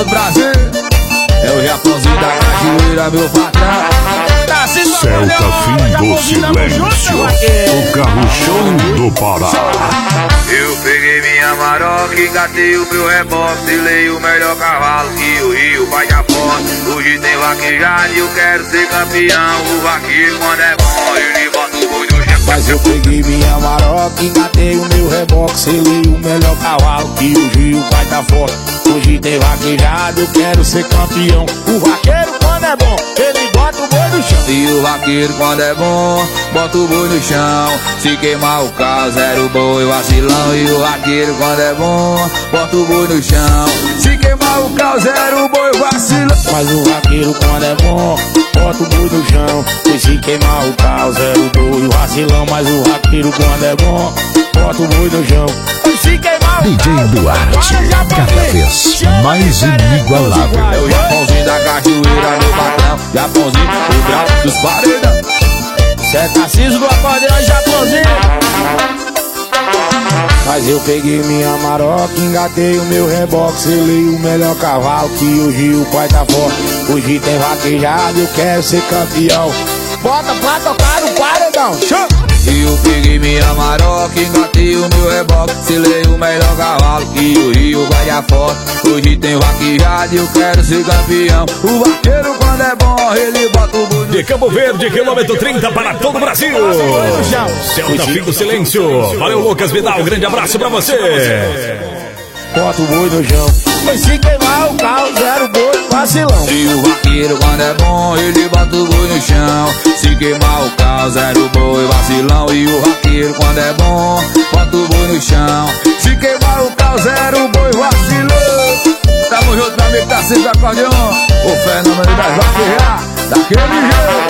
todo o Brasil. É o Japãozinho da cachoeira, meu patrão. Celta fim do silêncio, o carro-chão do Pará. Eu peguei minha maroca, engatei o meu reboque, selei o melhor cavalo que o Rio vai de foto. Hoje tem vaquejada e eu quero ser campeão. O vaqueiro quando é bom, ele bota o boi no chão. Mas eu peguei minha maroca, engatei o meu reboque, selei o melhor cavalo que o Rio vai dar forte. Hoje tem vaquejada, eu quero ser campeão. O vaqueiro quando é bom, ele bota o boi no chão. E o vaqueiro quando é bom, bota o boi no chão. Se queimar o carro, zero boi, vacilão. E o vaqueiro quando é bom, bota o boi no chão. Se queimar o carro, zero boi, vacilão. Mas o vaqueiro quando é bom, bota o boi no chão. E se queimar o carro, zero boi, vacilão. Mas o vaqueiro quando é bom, bota o boi no chão. E se queimar o DJ carro, Duarte, cada vez mais inigualável. é o Japãozinho da cachoeira, meu patrão. Japãozinho, o grau dos paredão. Cê tá ciso do acordeão, Japãozinho. Mas eu peguei minha maroca, engatei o meu reboque, selei o melhor cavalo que o Rio vai tá forte. Hoje tem vaquejada, eu quero ser campeão. Bota pra tocar no paredão, show! E eu peguei minha maroca, engatei o meu reboque, selei o melhor cavalo que o Rio vai dar forte. Hoje tem vaquejada e eu quero ser campeão. O vaqueiro quando é bom, ele bota o boi no... De Campo Verde, quilômetro 30 para todo o Brasil. Celta fim do silêncio. Valeu, Lucas Vidal, grande abraço pra você. Bota o boi no chão. Mas se queimar o carro, zero boi, vacilão. E o vaqueiro quando é bom, ele bota o boi no chão. Se queimar o carro, zero boi, vacilão. E o vaqueiro quando é bom, bota o boi no chão. Se queimar o carro, zero boi, vacilão. Tamo junto, meu amigo, tá sempre acordeão. O fenômeno das vaquejadas, daquele jeito.